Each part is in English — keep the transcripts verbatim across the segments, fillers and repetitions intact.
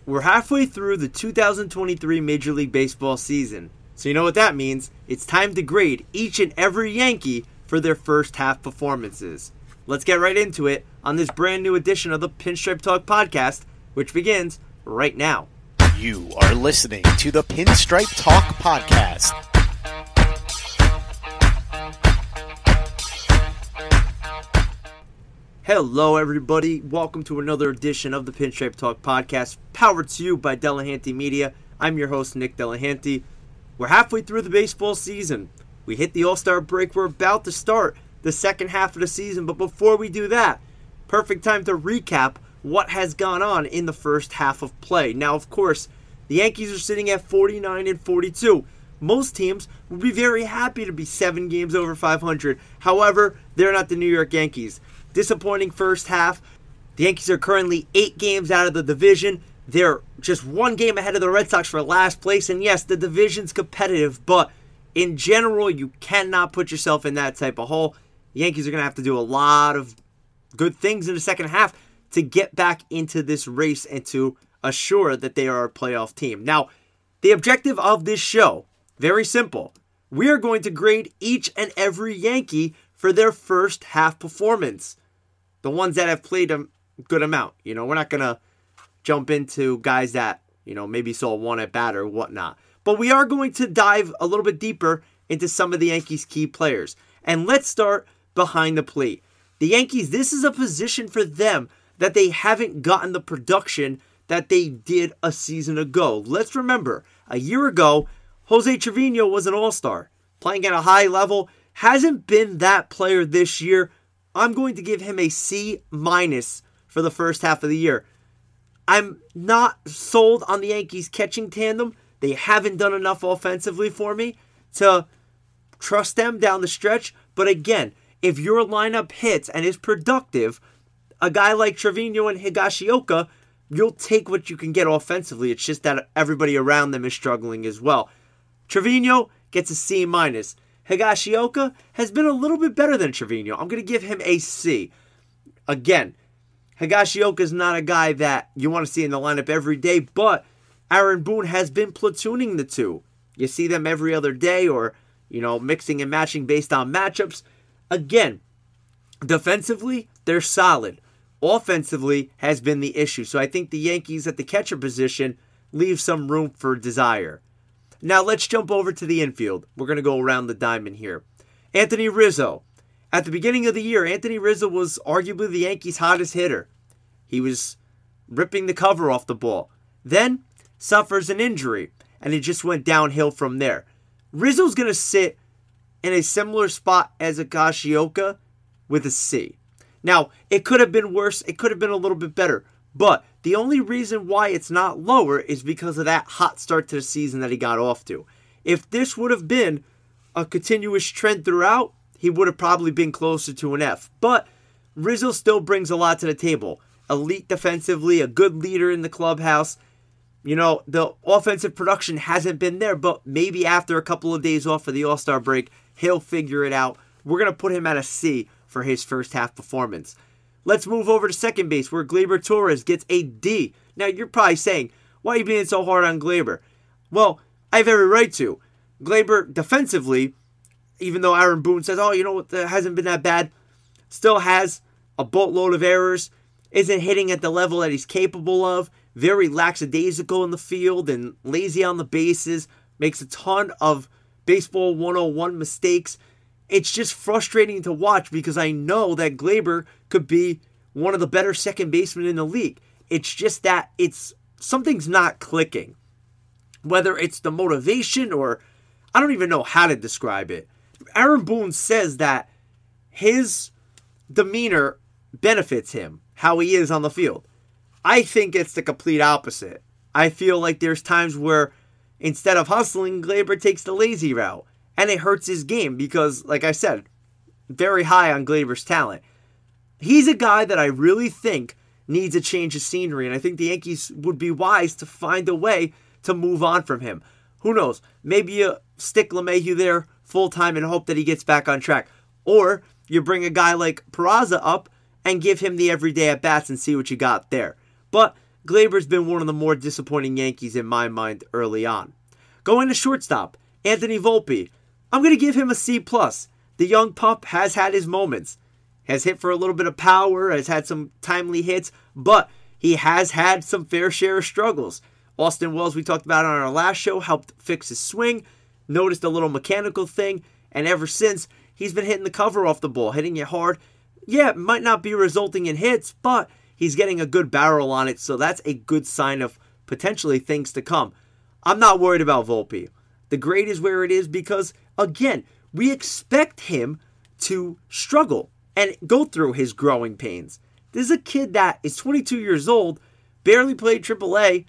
We're halfway through the two thousand twenty-three Major League Baseball season. So you know what that means. It's time to grade each and every Yankee for their first half performances. Let's get right into it on this brand new edition of the Pinstripe Talk podcast, which begins right now. You are listening to the Pinstripe Talk podcast. Hello everybody, welcome to another edition of the Pinstripe Talk podcast, powered to you by Delahanty Media. I'm your host, Nick Delahanty. We're halfway through the baseball season. We hit the All-Star break. We're about to start the second half of the season, but before we do that, perfect time to recap what has gone on in the first half of play. Now, of course, the Yankees are sitting at forty-nine and forty-two. Most teams would be very happy to be seven games over five hundred. However, they're not the New York Yankees. Disappointing first half. The Yankees are currently eight games out of the division. They're just one game ahead of the Red Sox for last place. And yes, the division's competitive, but in general, you cannot put yourself in that type of hole. The Yankees are going to have to do a lot of good things in the second half to get back into this race and to assure that they are a playoff team. Now, the objective of this show, very simple. We are going to grade each and every Yankee for their first half performance. The ones that have played a good amount. You know, we're not going to jump into guys that, you know, maybe saw one at bat or whatnot. But we are going to dive a little bit deeper into some of the Yankees' key players. And let's start behind the plate. The Yankees, this is a position for them that they haven't gotten the production that they did a season ago. Let's remember, a year ago, Jose Trevino was an all-star, playing at a high level. Hasn't been that player this year. I'm going to give him a C minus for the first half of the year. I'm not sold on the Yankees catching tandem. They haven't done enough offensively for me to trust them down the stretch. But again, if your lineup hits and is productive, a guy like Trevino and Higashioka, you'll take what you can get offensively. It's just that everybody around them is struggling as well. Trevino gets a C minus. Higashioka has been a little bit better than Trevino. I'm going to give him a C. Again, Higashioka is not a guy that you want to see in the lineup every day, but Aaron Boone has been platooning the two. You see them every other day or, you know, mixing and matching based on matchups. Again, defensively, they're solid. Offensively has been the issue. So I think the Yankees at the catcher position leave some room for desire. Now let's jump over to the infield. We're going to go around the diamond here. Anthony Rizzo. At the beginning of the year, Anthony Rizzo was arguably the Yankees' hottest hitter. He was ripping the cover off the ball. Then suffers an injury, and it just went downhill from there. Rizzo's going to sit in a similar spot as Higashioka with a C. Now, it could have been worse. It could have been a little bit better. But the only reason why it's not lower is because of that hot start to the season that he got off to. If this would have been a continuous trend throughout, he would have probably been closer to an F. But Rizzo still brings a lot to the table. Elite defensively, a good leader in the clubhouse. You know, the offensive production hasn't been there, but maybe after a couple of days off for the All-Star break, he'll figure it out. We're going to put him at a C for his first half performance. Let's move over to second base where Gleyber Torres gets a D. Now, you're probably saying, why are you being so hard on Gleyber? Well, I have every right to. Gleyber, defensively, even though Aaron Boone says, oh, you know what, that hasn't been that bad, still has a boatload of errors, isn't hitting at the level that he's capable of, very lackadaisical in the field and lazy on the bases, makes a ton of baseball one oh one mistakes. It's just frustrating to watch because I know that Gleyber could be one of the better second basemen in the league. It's just that it's something's not clicking. Whether it's the motivation or I don't even know how to describe it. Aaron Boone says that his demeanor benefits him, how he is on the field. I think it's the complete opposite. I feel like there's times where instead of hustling, Gleyber takes the lazy route. And it hurts his game because, like I said, very high on Gleyber's talent. He's a guy that I really think needs a change of scenery, and I think the Yankees would be wise to find a way to move on from him. Who knows? Maybe you stick LeMahieu there full-time and hope that he gets back on track. Or you bring a guy like Peraza up and give him the everyday at-bats and see what you got there. But Glaber's been one of the more disappointing Yankees in my mind early on. Going to shortstop, Anthony Volpe. I'm going to give him a C plus. The young pup has had his moments. Has hit for a little bit of power, has had some timely hits, but he has had some fair share of struggles. Austin Wells, we talked about on our last show, helped fix his swing, noticed a little mechanical thing, and ever since, he's been hitting the cover off the ball, hitting it hard. Yeah, it might not be resulting in hits, but he's getting a good barrel on it, so that's a good sign of potentially things to come. I'm not worried about Volpe. The grade is where it is because, again, we expect him to struggle and go through his growing pains. This is a kid that is twenty-two years old, barely played triple A,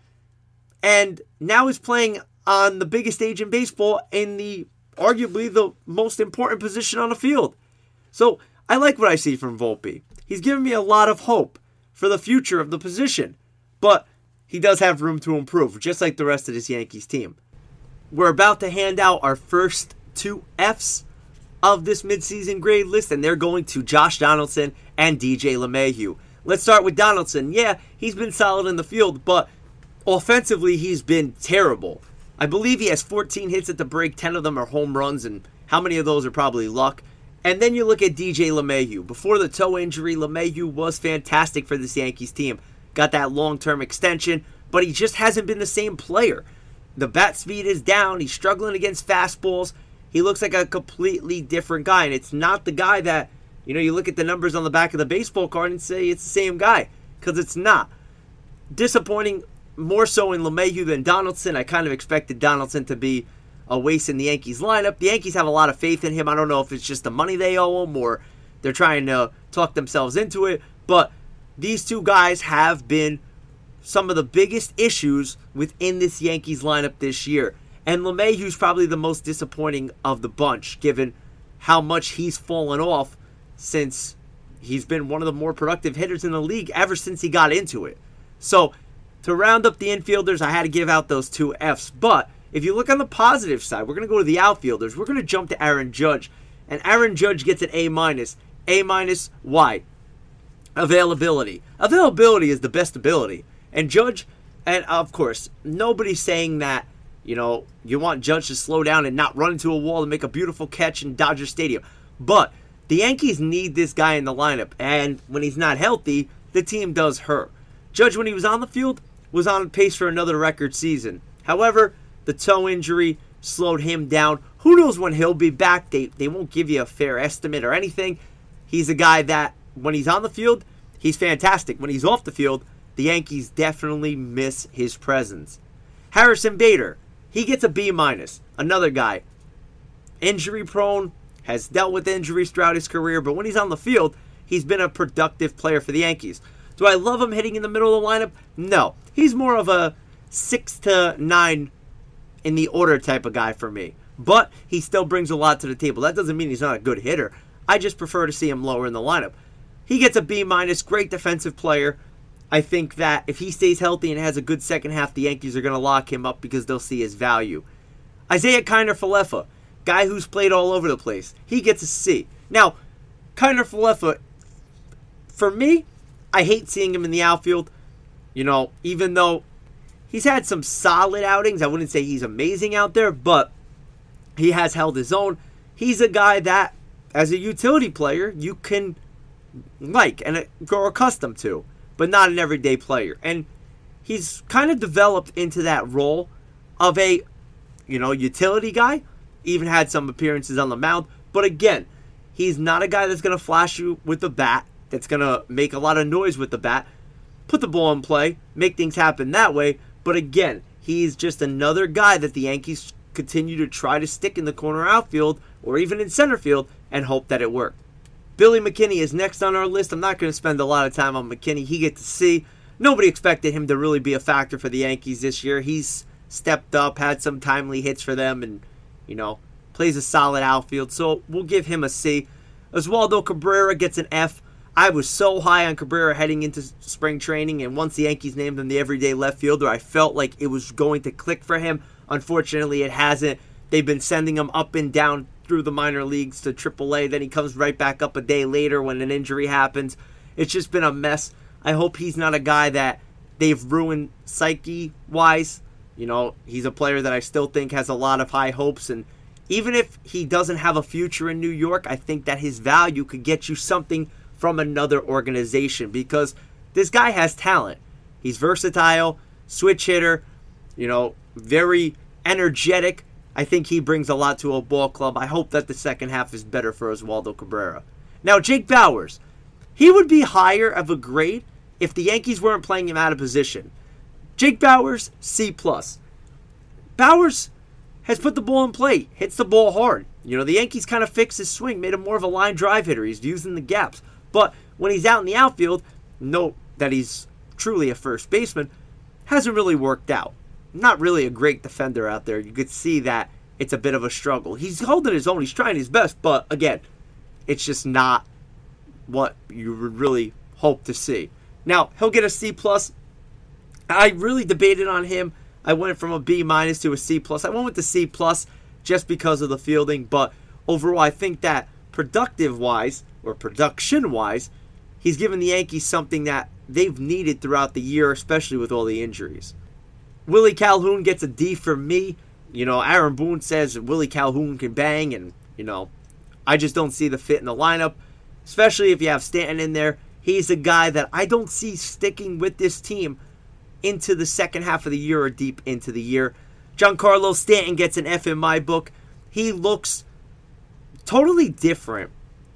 and now is playing on the biggest stage in baseball in the arguably the most important position on the field. So I like what I see from Volpe. He's given me a lot of hope for the future of the position, but he does have room to improve, just like the rest of this Yankees team. We're about to hand out our first two Fs of this midseason grade list, and they're going to Josh Donaldson and D J LeMahieu. Let's start with Donaldson. Yeah, he's been solid in the field, but offensively, he's been terrible. I believe he has fourteen hits at the break, ten of them are home runs, and how many of those are probably luck? And then you look at D J LeMahieu. Before the toe injury, LeMahieu was fantastic for this Yankees team. Got that long-term extension, but he just hasn't been the same player. The bat speed is down. He's struggling against fastballs. He looks like a completely different guy, and it's not the guy that, you know, you look at the numbers on the back of the baseball card and say it's the same guy, because it's not. Disappointing more so in LeMahieu than Donaldson. I kind of expected Donaldson to be a waste in the Yankees lineup. The Yankees have a lot of faith in him. I don't know if it's just the money they owe him or they're trying to talk themselves into it, but these two guys have been some of the biggest issues within this Yankees lineup this year. And LeMahieu's probably the most disappointing of the bunch, given how much he's fallen off since he's been one of the more productive hitters in the league ever since he got into it. So, to round up the infielders, I had to give out those two Fs. But, if you look on the positive side, we're going to go to the outfielders. We're going to jump to Aaron Judge. And Aaron Judge gets an A minus. A minus, why? Availability. Availability is the best ability. And Judge, and of course, nobody's saying that, you know, you want Judge to slow down and not run into a wall and make a beautiful catch in Dodger Stadium. But the Yankees need this guy in the lineup. And when he's not healthy, the team does hurt. Judge, when he was on the field, was on pace for another record season. However, the toe injury slowed him down. Who knows when he'll be back? They, they won't give you a fair estimate or anything. He's a guy that, when he's on the field, he's fantastic. When he's off the field, the Yankees definitely miss his presence. Harrison Bader, he gets a B minus. Another guy, injury prone, has dealt with injuries throughout his career, but when he's on the field, he's been a productive player for the Yankees. Do I love him hitting in the middle of the lineup? No. He's more of a six to nine in the order type of guy for me. But he still brings a lot to the table. That doesn't mean he's not a good hitter. I just prefer to see him lower in the lineup. He gets a B minus, great defensive player. I think that if he stays healthy and has a good second half, the Yankees are going to lock him up because they'll see his value. Isaiah Kiner-Falefa, guy who's played all over the place. He gets a C. Now, Kiner-Falefa, for me, I hate seeing him in the outfield. You know, even though he's had some solid outings, I wouldn't say he's amazing out there, but he has held his own. He's a guy that, as a utility player, you can like and grow accustomed to, but not an everyday player. And he's kind of developed into that role of a, you know, utility guy. Even had some appearances on the mound. But again, he's not a guy that's going to flash you with the bat, that's going to make a lot of noise with the bat, put the ball in play, make things happen that way. But again, he's just another guy that the Yankees continue to try to stick in the corner outfield or even in center field and hope that it worked. Billy McKinney is next on our list. I'm not going to spend a lot of time on McKinney. He gets to see. Nobody expected him to really be a factor for the Yankees this year. He's stepped up, had some timely hits for them, and, you know, plays a solid outfield. So we'll give him a C. Oswaldo Cabrera gets an F. I was so high on Cabrera heading into spring training, and once the Yankees named him the everyday left fielder, I felt like it was going to click for him. Unfortunately, it hasn't. They've been sending him up and down through the minor leagues to triple A. Then he comes right back up a day later when an injury happens. It's just been a mess. I hope he's not a guy that they've ruined psyche-wise. You know, he's a player that I still think has a lot of high hopes, and even if he doesn't have a future in New York, I think that his value could get you something from another organization because this guy has talent. He's versatile, switch hitter, you know, very energetic. I think he brings a lot to a ball club. I hope that the second half is better for Oswaldo Cabrera. Now, Jake Bauers, he would be higher of a grade if the Yankees weren't playing him out of position. Jake Bauers, C plus. Bauers has put the ball in play, hits the ball hard. You know, the Yankees kind of fixed his swing, made him more of a line drive hitter. He's using the gaps. But when he's out in the outfield, note that he's truly a first baseman, hasn't really worked out. Not really a great defender out there. You could see that it's a bit of a struggle. He's holding his own. He's trying his best. But, again, it's just not what you would really hope to see. Now, he'll get a C plus. I really debated on him. I went from a B minus to a C plus. I went with the C plus just because of the fielding. But overall, I think that productive-wise, or production-wise, he's given the Yankees something that they've needed throughout the year, especially with all the injuries. Willie Calhoun gets a D for me. You know, Aaron Boone says Willie Calhoun can bang, and, you know, I just don't see the fit in the lineup, especially if you have Stanton in there. He's a guy that I don't see sticking with this team into the second half of the year or deep into the year. Giancarlo Stanton gets an F in my book. He looks totally different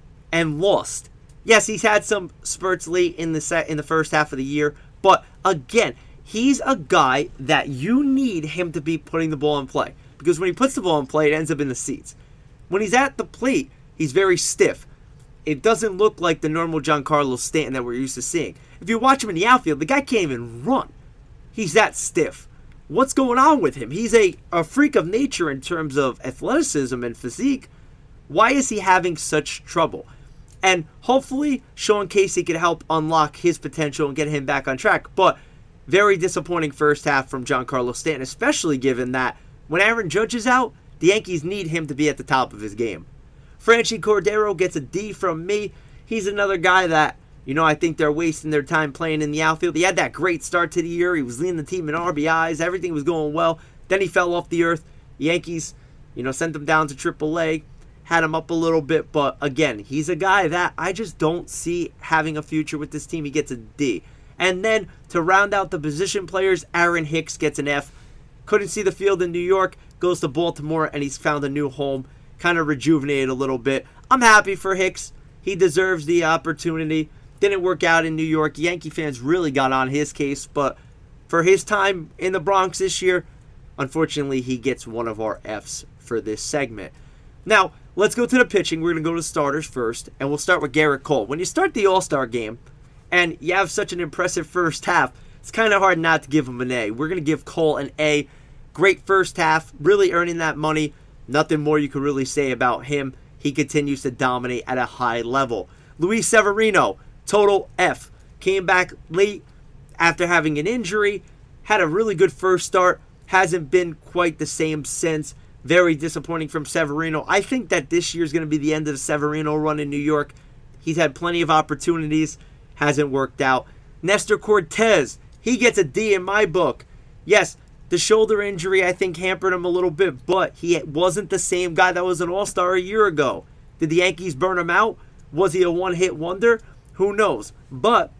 and lost. Yes, he's had some spurts late in the set in the first half of the year, but again, he's a guy that you need him to be putting the ball in play, because when he puts the ball in play, it ends up in the seats. When he's at the plate, he's very stiff. It doesn't look like the normal Giancarlo Stanton that we're used to seeing. If you watch him in the outfield, the guy can't even run. He's that stiff. What's going on with him? He's a, a freak of nature in terms of athleticism and physique. Why is he having such trouble? And hopefully, Sean Casey can help unlock his potential and get him back on track. But very disappointing first half from Giancarlo Stanton, especially given that when Aaron Judge is out, the Yankees need him to be at the top of his game. Franchy Cordero gets a D from me. He's another guy that, you know, I think they're wasting their time playing in the outfield. He had that great start to the year. He was leading the team in R B Is. Everything was going well. Then he fell off the earth. The Yankees, you know, sent him down to triple A. Had him up a little bit, but again, he's a guy that I just don't see having a future with this team. He gets a D. And then to round out the position players, Aaron Hicks gets an F. Couldn't see the field in New York, goes to Baltimore, and he's found a new home, kind of rejuvenated a little bit. I'm happy for Hicks. He deserves the opportunity. Didn't work out in New York. Yankee fans really got on his case, but for his time in the Bronx this year, unfortunately, he gets one of our Fs for this segment. Now, let's go to the pitching. We're going to go to starters first, and we'll start with Garrett Cole. When you start the All-Star game and you have such an impressive first half, it's kind of hard not to give him an A. We're going to give Cole an A. Great first half, really earning that money. Nothing more you can really say about him. He continues to dominate at a high level. Luis Severino, total F. Came back late after having an injury. Had a really good first start. Hasn't been quite the same since. Very disappointing from Severino. I think that this year is going to be the end of the Severino run in New York. He's had plenty of opportunities. Hasn't worked out. Nestor Cortez, he gets a D in my book. Yes, the shoulder injury I think hampered him a little bit, but he wasn't the same guy that was an all-star a year ago. Did the Yankees burn him out? Was he a one-hit wonder? Who knows? But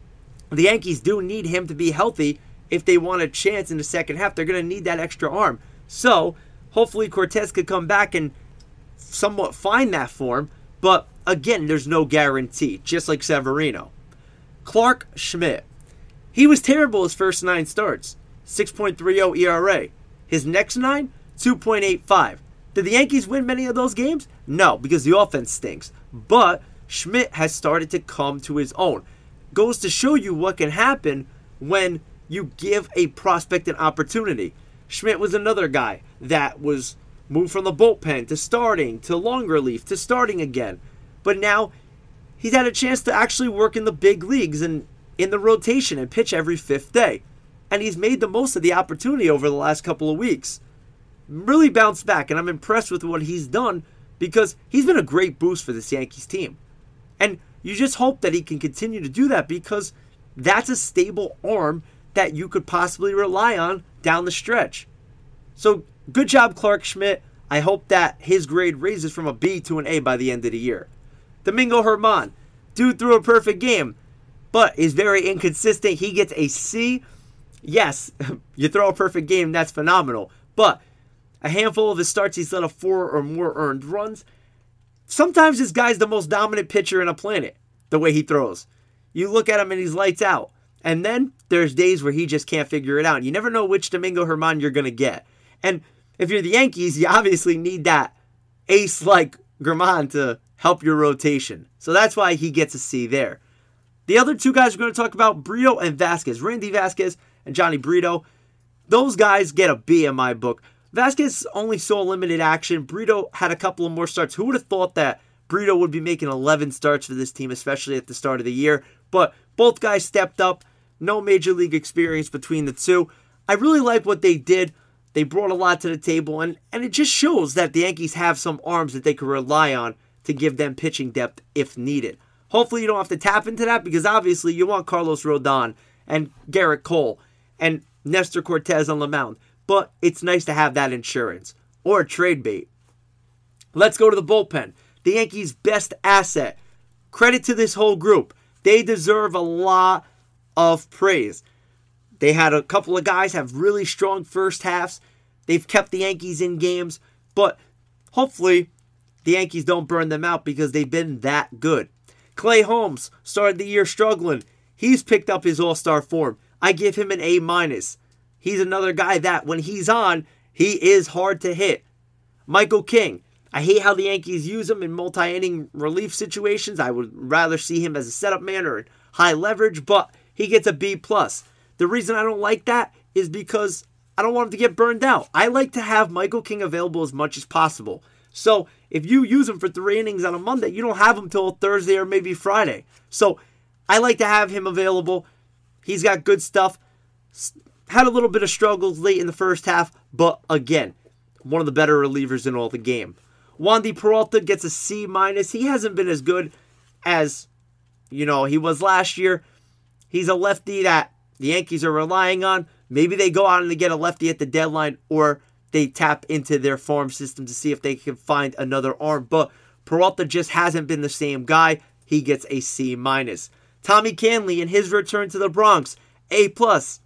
the Yankees do need him to be healthy if they want a chance in the second half. They're going to need that extra arm. So hopefully Cortez could come back and somewhat find that form. But again, there's no guarantee, just like Severino. Clarke Schmidt. He was terrible his first nine starts. six point three oh E R A. His next nine, two point eight five. Did the Yankees win many of those games? No, because the offense stinks. But Schmidt has started to come to his own. Goes to show you what can happen when you give a prospect an opportunity. Schmidt was another guy that was moved from the bullpen to starting, to long relief, to starting again. But now he's had a chance to actually work in the big leagues and in the rotation and pitch every fifth day. And he's made the most of the opportunity over the last couple of weeks. Really bounced back, and I'm impressed with what he's done because he's been a great boost for this Yankees team. And you just hope that he can continue to do that because that's a stable arm that you could possibly rely on down the stretch. So good job, Clarke Schmidt. I hope that his grade raises from a B to an A by the end of the year. Domingo Germán, dude threw a perfect game, but is very inconsistent. He gets a C. Yes, you throw a perfect game, that's phenomenal. But a handful of his starts, he's led a four or more earned runs. Sometimes this guy's the most dominant pitcher on the planet, the way he throws. You look at him and he's lights out. And then there's days where he just can't figure it out. You never know which Domingo Germán you're going to get. And if you're the Yankees, you obviously need that ace like Germán to help your rotation. So that's why he gets a C there. The other two guys we're going to talk about, Brito and Vasquez. Randy Vasquez and Johnny Brito. Those guys get a B in my book. Vasquez only saw limited action. Brito had a couple of more starts. Who would have thought that Brito would be making eleven starts for this team, especially at the start of the year? But both guys stepped up. No major league experience between the two. I really like what they did. They brought a lot to the table, and, and it just shows that the Yankees have some arms that they could rely on to give them pitching depth if needed. Hopefully you don't have to tap into that, because obviously you want Carlos Rodon and Garrett Cole and Nestor Cortez on the mound. But it's nice to have that insurance or a trade bait. Let's go to the bullpen. The Yankees' best asset. Credit to this whole group. They deserve a lot of praise. They had a couple of guys have really strong first halves. They've kept the Yankees in games, but hopefully the Yankees don't burn them out because they've been that good. Clay Holmes started the year struggling. He's picked up his all-star form. I give him an A minus. He's another guy that when he's on, he is hard to hit. Michael King. I hate how the Yankees use him in multi-inning relief situations. I would rather see him as a setup man or high leverage, but he gets a B plus. The reason I don't like that is because I don't want him to get burned out. I like to have Michael King available as much as possible. So if you use him for three innings on a Monday, you don't have him till Thursday or maybe Friday. So I like to have him available. He's got good stuff. Had a little bit of struggles late in the first half, but again, one of the better relievers in all the game. Wandy Peralta gets a C minus. He hasn't been as good as, you know, he was last year. He's a lefty that the Yankees are relying on. Maybe they go out and they get a lefty at the deadline, or they tap into their farm system to see if they can find another arm. But Peralta just hasn't been the same guy. He gets a C minus. Tommy Kahnle in his return to the Bronx, A plus.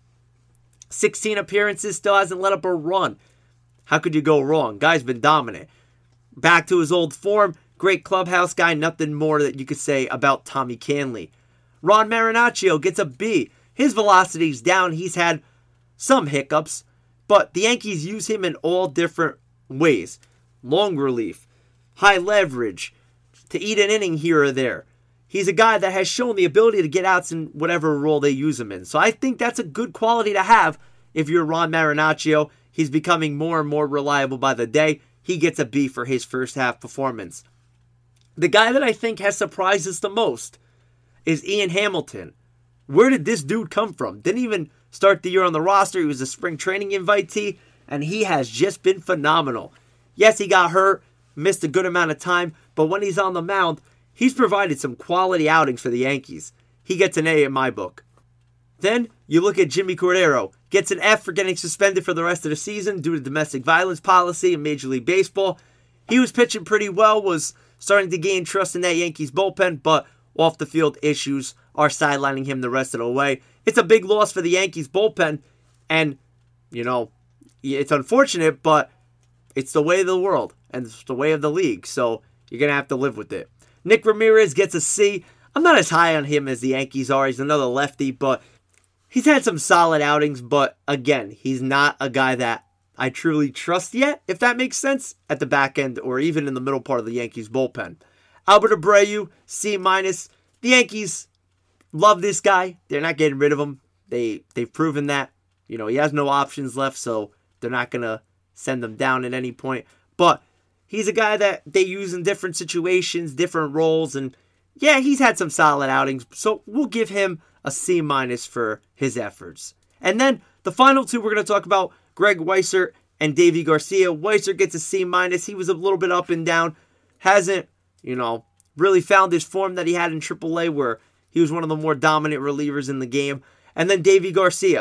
sixteen appearances, still hasn't let up a run. How could you go wrong? Guy's been dominant. Back to his old form. Great clubhouse guy. Nothing more that you could say about Tommy Kahnle. Ron Marinaccio gets a B. His velocity's down. He's had some hiccups, but the Yankees use him in all different ways. Long relief, high leverage, to eat an inning here or there. He's a guy that has shown the ability to get outs in whatever role they use him in. So I think that's a good quality to have if you're Ron Marinaccio. He's becoming more and more reliable by the day. He gets a B for his first half performance. The guy that I think has surprised us the most is Ian Hamilton. Where did this dude come from? Didn't even start the year on the roster. He was a spring training invitee, and he has just been phenomenal. Yes, he got hurt, missed a good amount of time, but when he's on the mound, he's provided some quality outings for the Yankees. He gets an A in my book. Then you look at Jimmy Cordero. Gets an F for getting suspended for the rest of the season due to domestic violence policy in Major League Baseball. He was pitching pretty well, was starting to gain trust in that Yankees bullpen, but off-the-field issues are sidelining him the rest of the way. It's a big loss for the Yankees bullpen, and, you know, it's unfortunate, but it's the way of the world, and it's the way of the league, so you're going to have to live with it. Nick Ramirez gets a C. I'm not as high on him as the Yankees are. He's another lefty, but he's had some solid outings, but again, he's not a guy that I truly trust yet, if that makes sense, at the back end or even in the middle part of the Yankees bullpen. Albert Abreu, C minus. The Yankees love this guy. They're not getting rid of him. They, they've proven that. You know, he has no options left, so they're not going to send him down at any point. But he's a guy that they use in different situations, different roles, and yeah, he's had some solid outings, so we'll give him a C minus for his efforts. And then the final two we're going to talk about, Greg Weissert and Deivi Garcia. Weissert gets a C minus. He was a little bit up and down. Hasn't, you know, really found his form that he had in triple A where he was one of the more dominant relievers in the game. And then Deivi Garcia.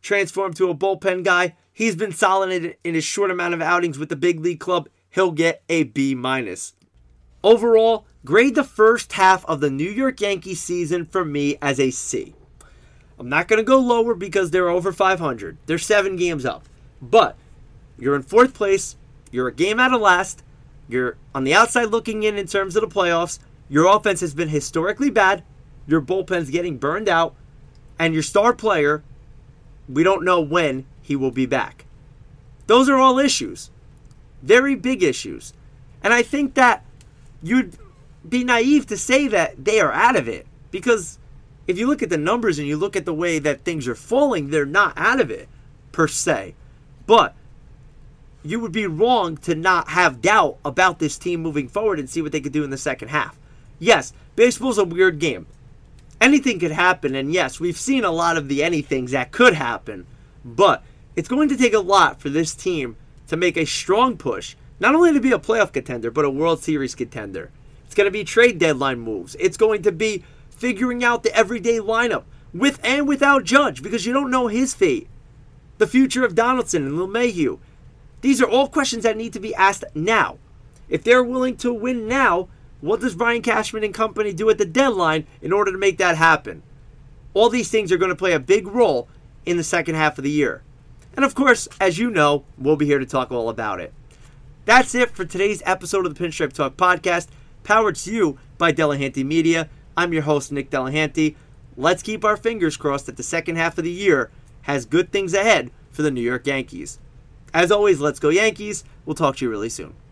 transformed to a bullpen guy. He's been solid in, in his short amount of outings with the big league club. He'll get a B minus. Overall, grade the first half of the New York Yankees season for me as a C. I'm not going to go lower because they're over five hundred. They're seven games up. But you're in fourth place. You're a game out of last. You're on the outside looking in in terms of the playoffs. Your offense has been historically bad. Your bullpen's getting burned out. And your star player, we don't know when he will be back. Those are all issues. Very big issues. And I think that you'd be naive to say that they are out of it. Because if you look at the numbers and you look at the way that things are falling, they're not out of it, per se. But you would be wrong to not have doubt about this team moving forward and see what they could do in the second half. Yes, baseball's a weird game. Anything could happen, and yes, we've seen a lot of the anythings that could happen. But it's going to take a lot for this team to make a strong push, not only to be a playoff contender, but a World Series contender. It's going to be trade deadline moves. It's going to be figuring out the everyday lineup with and without Judge, because you don't know his fate. The future of Donaldson and LeMahieu. These are all questions that need to be asked now. If they're willing to win now, what does Brian Cashman and company do at the deadline in order to make that happen? All these things are going to play a big role in the second half of the year. And of course, as you know, we'll be here to talk all about it. That's it for today's episode of the Pinstripe Talk podcast, powered to you by Delahanty Media. I'm your host, Nick Delahanty. Let's keep our fingers crossed that the second half of the year has good things ahead for the New York Yankees. As always, let's go Yankees. We'll talk to you really soon.